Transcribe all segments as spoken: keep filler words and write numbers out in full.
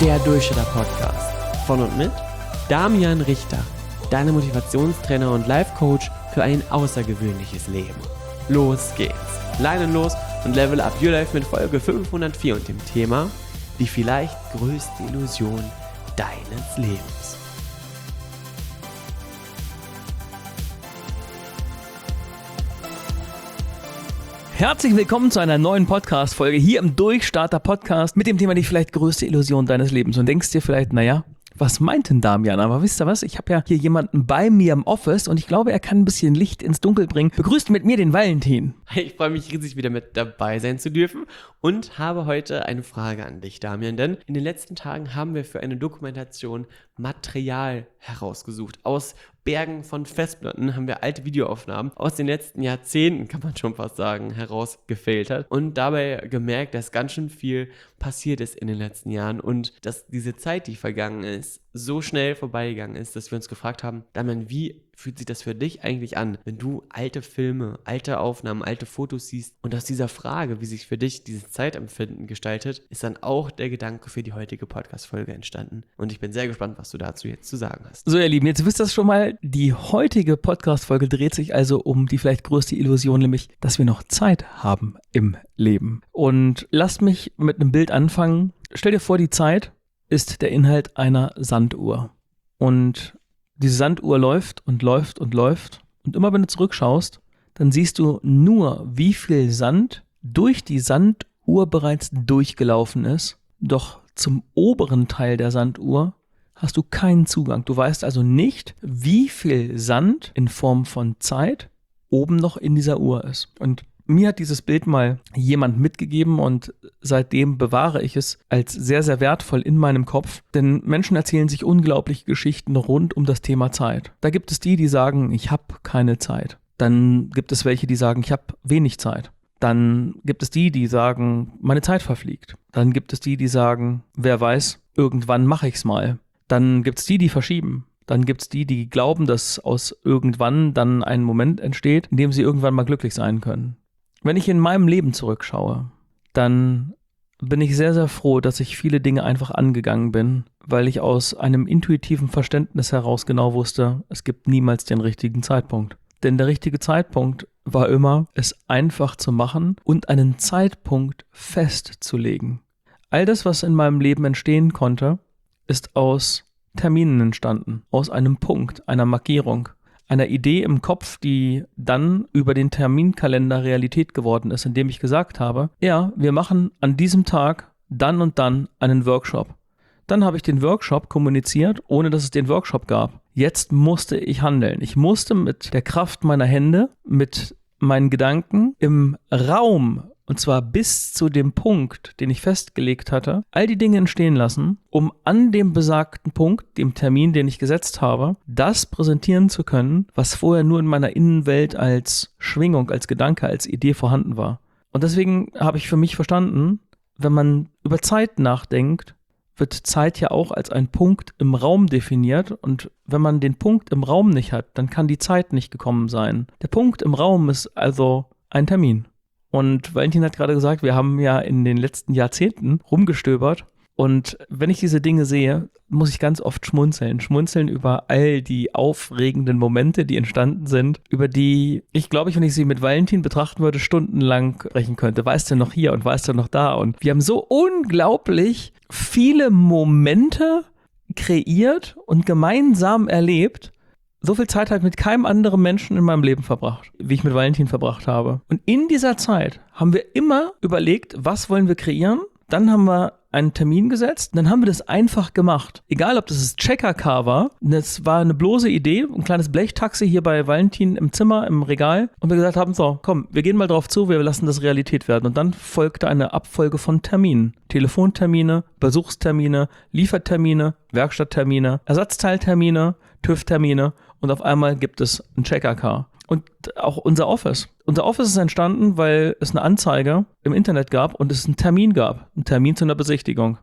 der Durchstarter-Podcast von und mit Damian Richter, deine Motivationstrainer und Life-Coach für ein außergewöhnliches Leben. Los geht's! Leinen los und level up your life mit Folge fünfhundertvier und dem Thema die vielleicht größte Illusion deines Lebens. Herzlich willkommen zu einer neuen Podcast-Folge hier im Durchstarter-Podcast mit dem Thema die vielleicht größte Illusion deines Lebens. Und denkst dir vielleicht, naja, was meint denn Damian? Aber wisst ihr was? Ich habe ja hier jemanden bei mir im Office und ich glaube, er kann ein bisschen Licht ins Dunkel bringen. Begrüßt mit mir den Valentin. Ich freue mich riesig, wieder mit dabei sein zu dürfen und habe heute eine Frage an dich, Damian. Denn in den letzten Tagen haben wir für eine Dokumentation Material herausgesucht. Aus Bergen von Festplatten haben wir alte Videoaufnahmen aus den letzten Jahrzehnten, kann man schon fast sagen, herausgefiltert und dabei gemerkt, dass ganz schön viel passiert ist in den letzten Jahren und dass diese Zeit, die vergangen ist, so schnell vorbeigegangen ist, dass wir uns gefragt haben, Damian, wie fühlt sich das für dich eigentlich an, wenn du alte Filme, alte Aufnahmen, alte Fotos siehst? Und aus dieser Frage, wie sich für dich dieses Zeitempfinden gestaltet, ist dann auch der Gedanke für die heutige Podcast-Folge entstanden. Und ich bin sehr gespannt, was du dazu jetzt zu sagen hast. So, ihr Lieben, jetzt wisst ihr das schon mal. Die heutige Podcast-Folge dreht sich also um die vielleicht größte Illusion, nämlich, dass wir noch Zeit haben im Leben. Und lasst mich mit einem Bild anfangen. Stell dir vor, die Zeit ist der Inhalt einer Sanduhr. Und diese Sanduhr läuft und läuft und läuft. Und immer wenn du zurückschaust, dann siehst du nur, wie viel Sand durch die Sanduhr bereits durchgelaufen ist. Doch zum oberen Teil der Sanduhr hast du keinen Zugang. Du weißt also nicht, wie viel Sand in Form von Zeit oben noch in dieser Uhr ist. Und mir hat dieses Bild mal jemand mitgegeben und seitdem bewahre ich es als sehr, sehr wertvoll in meinem Kopf. Denn Menschen erzählen sich unglaubliche Geschichten rund um das Thema Zeit. Da gibt es die, die sagen, ich habe keine Zeit. Dann gibt es welche, die sagen, ich habe wenig Zeit. Dann gibt es die, die sagen, meine Zeit verfliegt. Dann gibt es die, die sagen, wer weiß, irgendwann mache ich es mal. Dann gibt es die, die verschieben. Dann gibt es die, die glauben, dass aus irgendwann dann ein Moment entsteht, in dem sie irgendwann mal glücklich sein können. Wenn ich in meinem Leben zurückschaue, dann bin ich sehr, sehr froh, dass ich viele Dinge einfach angegangen bin, weil ich aus einem intuitiven Verständnis heraus genau wusste, es gibt niemals den richtigen Zeitpunkt. Denn der richtige Zeitpunkt war immer, es einfach zu machen und einen Zeitpunkt festzulegen. All das, was in meinem Leben entstehen konnte, ist aus Terminen entstanden, aus einem Punkt, einer Markierung, einer Idee im Kopf, die dann über den Terminkalender Realität geworden ist, indem ich gesagt habe, ja, wir machen an diesem Tag dann und dann einen Workshop. Dann habe ich den Workshop kommuniziert, ohne dass es den Workshop gab. Jetzt musste ich handeln. Ich musste mit der Kraft meiner Hände, mit meinen Gedanken im Raum, und zwar bis zu dem Punkt, den ich festgelegt hatte, all die Dinge entstehen lassen, um an dem besagten Punkt, dem Termin, den ich gesetzt habe, das präsentieren zu können, was vorher nur in meiner Innenwelt als Schwingung, als Gedanke, als Idee vorhanden war. Und deswegen habe ich für mich verstanden, wenn man über Zeit nachdenkt, wird Zeit ja auch als ein Punkt im Raum definiert. Und wenn man den Punkt im Raum nicht hat, dann kann die Zeit nicht gekommen sein. Der Punkt im Raum ist also ein Termin. Und Valentin hat gerade gesagt, wir haben ja in den letzten Jahrzehnten rumgestöbert. Und wenn ich diese Dinge sehe, muss ich ganz oft schmunzeln. Schmunzeln über all die aufregenden Momente, die entstanden sind, über die ich glaube, ich, wenn ich sie mit Valentin betrachten würde, stundenlang sprechen könnte. Weißt du noch hier und weißt du noch da? Und wir haben so unglaublich viele Momente kreiert und gemeinsam erlebt. So viel Zeit halt mit keinem anderen Menschen in meinem Leben verbracht, wie ich mit Valentin verbracht habe. Und in dieser Zeit haben wir immer überlegt, was wollen wir kreieren? Dann haben wir einen Termin gesetzt und dann haben wir das einfach gemacht. Egal, ob das das Checker-Car war, das war eine bloße Idee, ein kleines Blechtaxi hier bei Valentin im Zimmer, im Regal. Und wir gesagt haben, so, komm, wir gehen mal drauf zu, wir lassen das Realität werden. Und dann folgte eine Abfolge von Terminen. Telefontermine, Besuchstermine, Liefertermine, Werkstatttermine, Ersatzteiltermine, TÜV-Termine und auf einmal gibt es ein Checker-Car. Und auch unser Office. Unser Office ist entstanden, weil es eine Anzeige im Internet gab und es einen Termin gab. Einen Termin zu einer Besichtigung.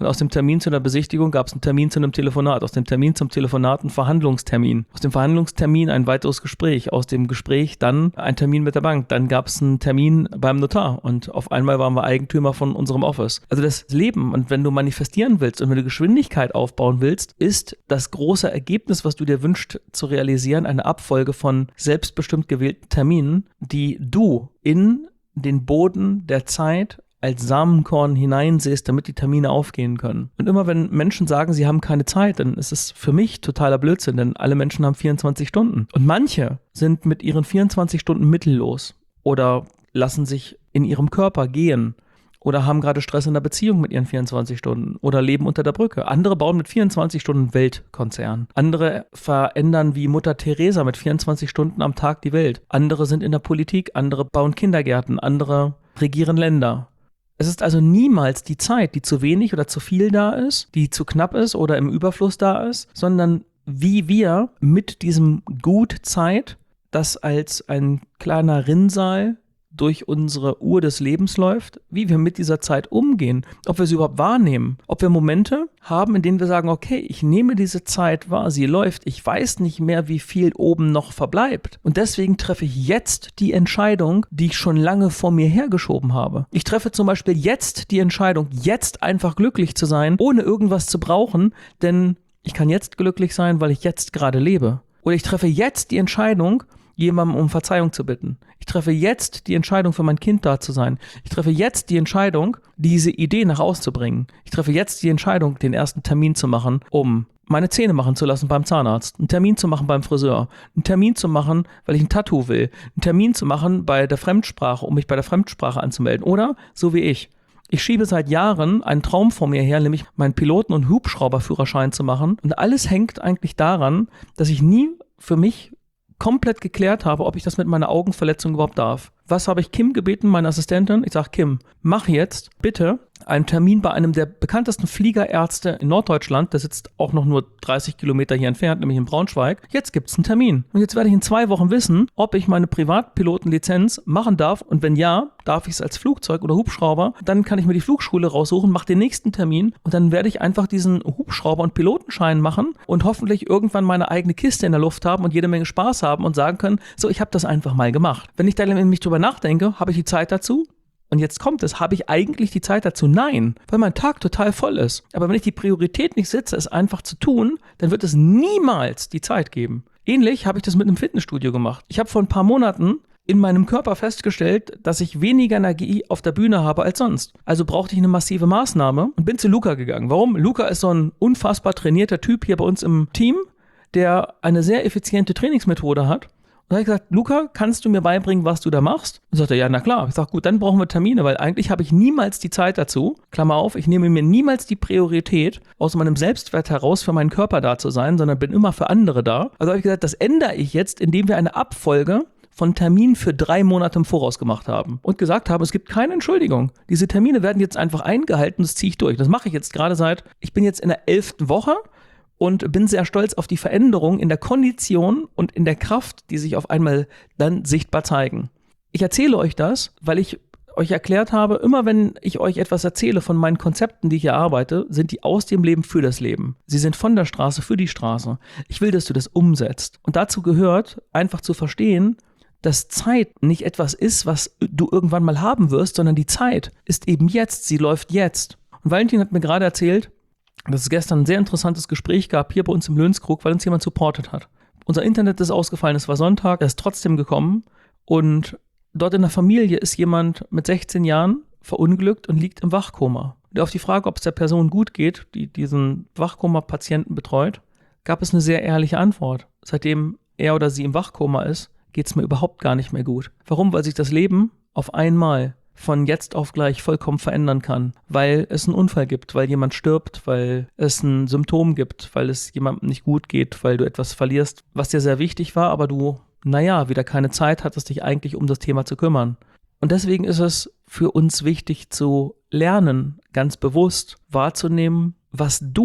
Und aus dem Termin zu einer Besichtigung gab es einen Termin zu einem Telefonat. Aus dem Termin zum Telefonat einen Verhandlungstermin. Aus dem Verhandlungstermin ein weiteres Gespräch. Aus dem Gespräch dann ein Termin mit der Bank. Dann gab es einen Termin beim Notar. Und auf einmal waren wir Eigentümer von unserem Office. Also das Leben, und wenn du manifestieren willst und wenn du Geschwindigkeit aufbauen willst, ist das große Ergebnis, was du dir wünschst zu realisieren, eine Abfolge von selbstbestimmt gewählten Terminen, die du in den Boden der Zeit als Samenkorn hineinsäst, damit die Termine aufgehen können. Und immer wenn Menschen sagen, sie haben keine Zeit, dann ist es für mich totaler Blödsinn, denn alle Menschen haben vierundzwanzig Stunden. Und manche sind mit ihren vierundzwanzig Stunden mittellos oder lassen sich in ihrem Körper gehen oder haben gerade Stress in der Beziehung mit ihren vierundzwanzig Stunden oder leben unter der Brücke. Andere bauen mit vierundzwanzig Stunden Weltkonzern. Andere verändern wie Mutter Teresa mit vierundzwanzig Stunden am Tag die Welt. Andere sind in der Politik, andere bauen Kindergärten, andere regieren Länder. Es ist also niemals die Zeit, die zu wenig oder zu viel da ist, die zu knapp ist oder im Überfluss da ist, sondern wie wir mit diesem Gut Zeit, das als ein kleiner Rinnsal durch unsere Uhr des Lebens läuft, wie wir mit dieser Zeit umgehen, ob wir sie überhaupt wahrnehmen, ob wir Momente haben, in denen wir sagen, okay, ich nehme diese Zeit wahr, sie läuft, ich weiß nicht mehr, wie viel oben noch verbleibt und deswegen treffe ich jetzt die Entscheidung, die ich schon lange vor mir hergeschoben habe. Ich treffe zum Beispiel jetzt die Entscheidung, jetzt einfach glücklich zu sein, ohne irgendwas zu brauchen, denn ich kann jetzt glücklich sein, weil ich jetzt gerade lebe. Oder ich treffe jetzt die Entscheidung, jemandem um Verzeihung zu bitten. Ich treffe jetzt die Entscheidung, für mein Kind da zu sein. Ich treffe jetzt die Entscheidung, diese Idee nach Hause zu bringen. Ich treffe jetzt die Entscheidung, den ersten Termin zu machen, um meine Zähne machen zu lassen beim Zahnarzt, einen Termin zu machen beim Friseur, einen Termin zu machen, weil ich ein Tattoo will, einen Termin zu machen bei der Fremdsprache, um mich bei der Fremdsprache anzumelden. Oder so wie ich. Ich schiebe seit Jahren einen Traum vor mir her, nämlich meinen Piloten- und Hubschrauberführerschein zu machen. Und alles hängt eigentlich daran, dass ich nie für mich komplett geklärt habe, ob ich das mit meiner Augenverletzung überhaupt darf. Was habe ich Kim gebeten, meine Assistentin? Ich sage, Kim, mach jetzt bitte einen Termin bei einem der bekanntesten Fliegerärzte in Norddeutschland. Der sitzt auch noch nur dreißig Kilometer hier entfernt, nämlich in Braunschweig. Jetzt gibt es einen Termin. Und jetzt werde ich in zwei Wochen wissen, ob ich meine Privatpilotenlizenz machen darf. Und wenn ja, darf ich es als Flugzeug oder Hubschrauber. Dann kann ich mir die Flugschule raussuchen, mache den nächsten Termin. Und dann werde ich einfach diesen Hubschrauber- und Pilotenschein machen und hoffentlich irgendwann meine eigene Kiste in der Luft haben und jede Menge Spaß haben und sagen können, so, ich habe das einfach mal gemacht. Wenn ich da nämlich drüber nachdenke, habe ich die Zeit dazu? Und jetzt kommt es, habe ich eigentlich die Zeit dazu? Nein, weil mein Tag total voll ist. Aber wenn ich die Priorität nicht setze, es einfach zu tun, dann wird es niemals die Zeit geben. Ähnlich habe ich das mit einem Fitnessstudio gemacht. Ich habe vor ein paar Monaten in meinem Körper festgestellt, dass ich weniger Energie auf der Bühne habe als sonst. Also brauchte ich eine massive Maßnahme und bin zu Luca gegangen. Warum? Luca ist so ein unfassbar trainierter Typ hier bei uns im Team, der eine sehr effiziente Trainingsmethode hat. Und da habe ich gesagt, Luca, kannst du mir beibringen, was du da machst? Und sagte er, ja, na klar. Ich sage, gut, dann brauchen wir Termine, weil eigentlich habe ich niemals die Zeit dazu. Klammer auf, ich nehme mir niemals die Priorität, aus meinem Selbstwert heraus für meinen Körper da zu sein, sondern bin immer für andere da. Also habe ich gesagt, das ändere ich jetzt, indem wir eine Abfolge von Terminen für drei Monate im Voraus gemacht haben und gesagt haben, es gibt keine Entschuldigung. Diese Termine werden jetzt einfach eingehalten, das ziehe ich durch. Das mache ich jetzt gerade seit, ich bin jetzt in der elften Woche und bin sehr stolz auf die Veränderung in der Kondition und in der Kraft, die sich auf einmal dann sichtbar zeigen. Ich erzähle euch das, weil ich euch erklärt habe, immer wenn ich euch etwas erzähle von meinen Konzepten, die ich hier arbeite, sind die aus dem Leben für das Leben. Sie sind von der Straße für die Straße. Ich will, dass du das umsetzt. Und dazu gehört, einfach zu verstehen, dass Zeit nicht etwas ist, was du irgendwann mal haben wirst, sondern die Zeit ist eben jetzt, sie läuft jetzt. Und Valentin hat mir gerade erzählt, dass es gestern ein sehr interessantes Gespräch gab, hier bei uns im Lönskrug, weil uns jemand supportet hat. Unser Internet ist ausgefallen, es war Sonntag, er ist trotzdem gekommen und dort in der Familie ist jemand mit sechzehn Jahren verunglückt und liegt im Wachkoma. Und auf die Frage, ob es der Person gut geht, die diesen Wachkoma-Patienten betreut, gab es eine sehr ehrliche Antwort. Seitdem er oder sie im Wachkoma ist, geht es mir überhaupt gar nicht mehr gut. Warum? Weil sich das Leben auf einmal von jetzt auf gleich vollkommen verändern kann, weil es einen Unfall gibt, weil jemand stirbt, weil es ein Symptom gibt, weil es jemandem nicht gut geht, weil du etwas verlierst, was dir sehr wichtig war, aber du, naja, wieder keine Zeit hattest, dich eigentlich um das Thema zu kümmern. Und deswegen ist es für uns wichtig zu lernen, ganz bewusst wahrzunehmen, was du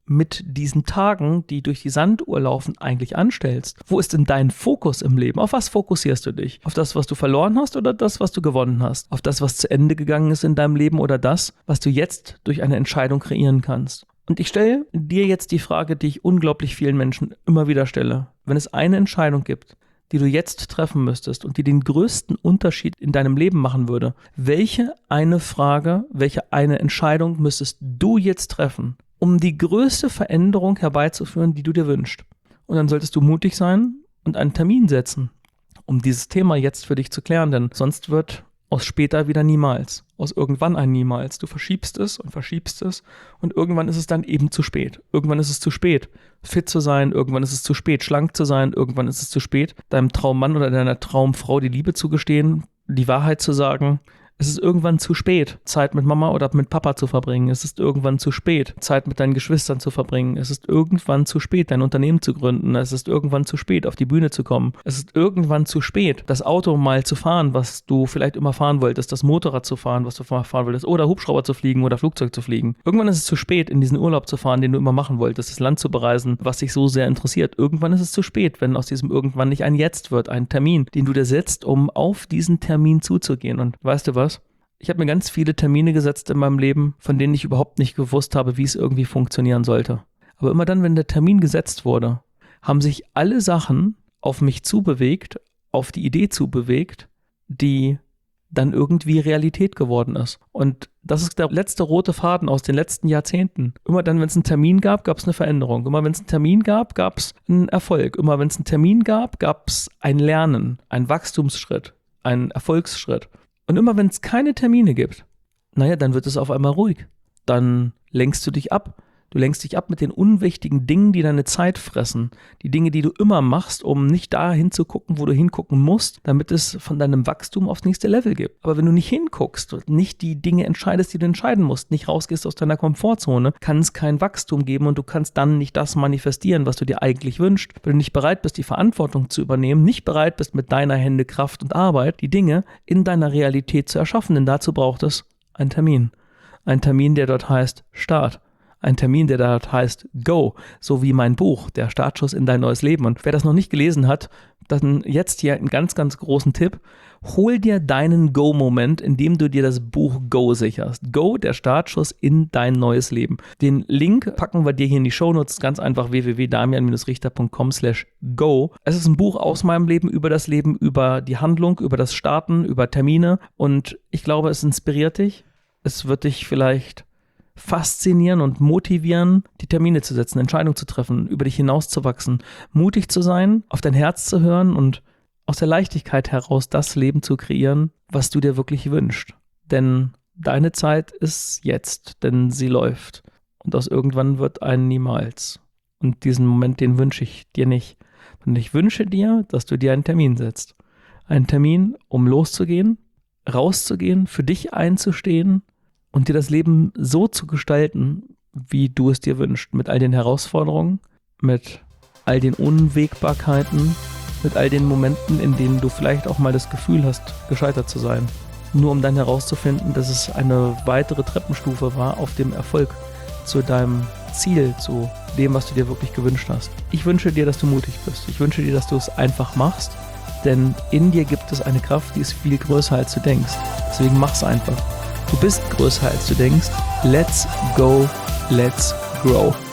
mit diesen Tagen, die durch die Sanduhr laufen, eigentlich anstellst? Wo ist denn dein Fokus im Leben? Auf was fokussierst du dich? Auf das, was du verloren hast oder das, was du gewonnen hast? Auf das, was zu Ende gegangen ist in deinem Leben oder das, was du jetzt durch eine Entscheidung kreieren kannst? Und ich stelle dir jetzt die Frage, die ich unglaublich vielen Menschen immer wieder stelle. Wenn es eine Entscheidung gibt, die du jetzt treffen müsstest und die den größten Unterschied in deinem Leben machen würde, welche eine Frage, welche eine Entscheidung müsstest du jetzt treffen, um die größte Veränderung herbeizuführen, die du dir wünschst? Und dann solltest du mutig sein und einen Termin setzen, um dieses Thema jetzt für dich zu klären, denn sonst wird aus später wieder niemals, aus irgendwann ein niemals. Du verschiebst es und verschiebst es und irgendwann ist es dann eben zu spät. Irgendwann ist es zu spät, fit zu sein, irgendwann ist es zu spät, schlank zu sein, irgendwann ist es zu spät, deinem Traummann oder deiner Traumfrau die Liebe zu gestehen, die Wahrheit zu sagen. Es ist irgendwann zu spät, Zeit mit Mama oder mit Papa zu verbringen. Es ist irgendwann zu spät, Zeit mit deinen Geschwistern zu verbringen. Es ist irgendwann zu spät, dein Unternehmen zu gründen. Es ist irgendwann zu spät, auf die Bühne zu kommen. Es ist irgendwann zu spät, das Auto mal zu fahren, was du vielleicht immer fahren wolltest, das Motorrad zu fahren, was du fahren wolltest, oder Hubschrauber zu fliegen oder Flugzeug zu fliegen. Irgendwann ist es zu spät, in diesen Urlaub zu fahren, den du immer machen wolltest, das Land zu bereisen, was dich so sehr interessiert. Irgendwann ist es zu spät, wenn aus diesem Irgendwann nicht ein Jetzt wird, ein Termin, den du dir setzt, um auf diesen Termin zuzugehen. Und weißt du was? Ich habe mir ganz viele Termine gesetzt in meinem Leben, von denen ich überhaupt nicht gewusst habe, wie es irgendwie funktionieren sollte. Aber immer dann, wenn der Termin gesetzt wurde, haben sich alle Sachen auf mich zubewegt, auf die Idee zubewegt, die dann irgendwie Realität geworden ist. Und das ist der letzte rote Faden aus den letzten Jahrzehnten. Immer dann, wenn es einen Termin gab, gab es eine Veränderung. Immer wenn es einen Termin gab, gab es einen Erfolg. Immer wenn es einen Termin gab, gab es ein Lernen, einen Wachstumsschritt, einen Erfolgsschritt. Und immer wenn es keine Termine gibt, naja, dann wird es auf einmal ruhig. Dann lenkst du dich ab. Du lenkst dich ab mit den unwichtigen Dingen, die deine Zeit fressen. Die Dinge, die du immer machst, um nicht da hinzugucken, wo du hingucken musst, damit es von deinem Wachstum aufs nächste Level gibt. Aber wenn du nicht hinguckst und nicht die Dinge entscheidest, die du entscheiden musst, nicht rausgehst aus deiner Komfortzone, kann es kein Wachstum geben und du kannst dann nicht das manifestieren, was du dir eigentlich wünschst. Wenn du nicht bereit bist, die Verantwortung zu übernehmen, nicht bereit bist, mit deiner Hände, Kraft und Arbeit die Dinge in deiner Realität zu erschaffen, denn dazu braucht es einen Termin. Ein Termin, der dort heißt Start. Ein Termin, der dort heißt Go, so wie mein Buch, der Startschuss in dein neues Leben. Und wer das noch nicht gelesen hat, dann jetzt hier einen ganz, ganz großen Tipp. Hol dir deinen Go-Moment, indem du dir das Buch Go sicherst. Go, der Startschuss in dein neues Leben. Den Link packen wir dir hier in die Shownotes, ganz einfach w w w punkt damian richter punkt com slash go. Es ist ein Buch aus meinem Leben, über das Leben, über die Handlung, über das Starten, über Termine. Und ich glaube, es inspiriert dich. Es wird dich vielleicht faszinieren und motivieren, die Termine zu setzen, Entscheidungen zu treffen, über dich hinauszuwachsen, mutig zu sein, auf dein Herz zu hören und aus der Leichtigkeit heraus das Leben zu kreieren, was du dir wirklich wünschst. Denn deine Zeit ist jetzt, denn sie läuft. Und aus irgendwann wird ein niemals. Und diesen Moment, den wünsche ich dir nicht. Und ich wünsche dir, dass du dir einen Termin setzt. Einen Termin, um loszugehen, rauszugehen, für dich einzustehen, und dir das Leben so zu gestalten, wie du es dir wünschst. Mit all den Herausforderungen, mit all den Unwägbarkeiten, mit all den Momenten, in denen du vielleicht auch mal das Gefühl hast, gescheitert zu sein. Nur um dann herauszufinden, dass es eine weitere Treppenstufe war auf dem Erfolg zu deinem Ziel, zu dem, was du dir wirklich gewünscht hast. Ich wünsche dir, dass du mutig bist. Ich wünsche dir, dass du es einfach machst, denn in dir gibt es eine Kraft, die ist viel größer, als du denkst. Deswegen mach's einfach. Du bist größer, als du denkst. Let's go, let's grow.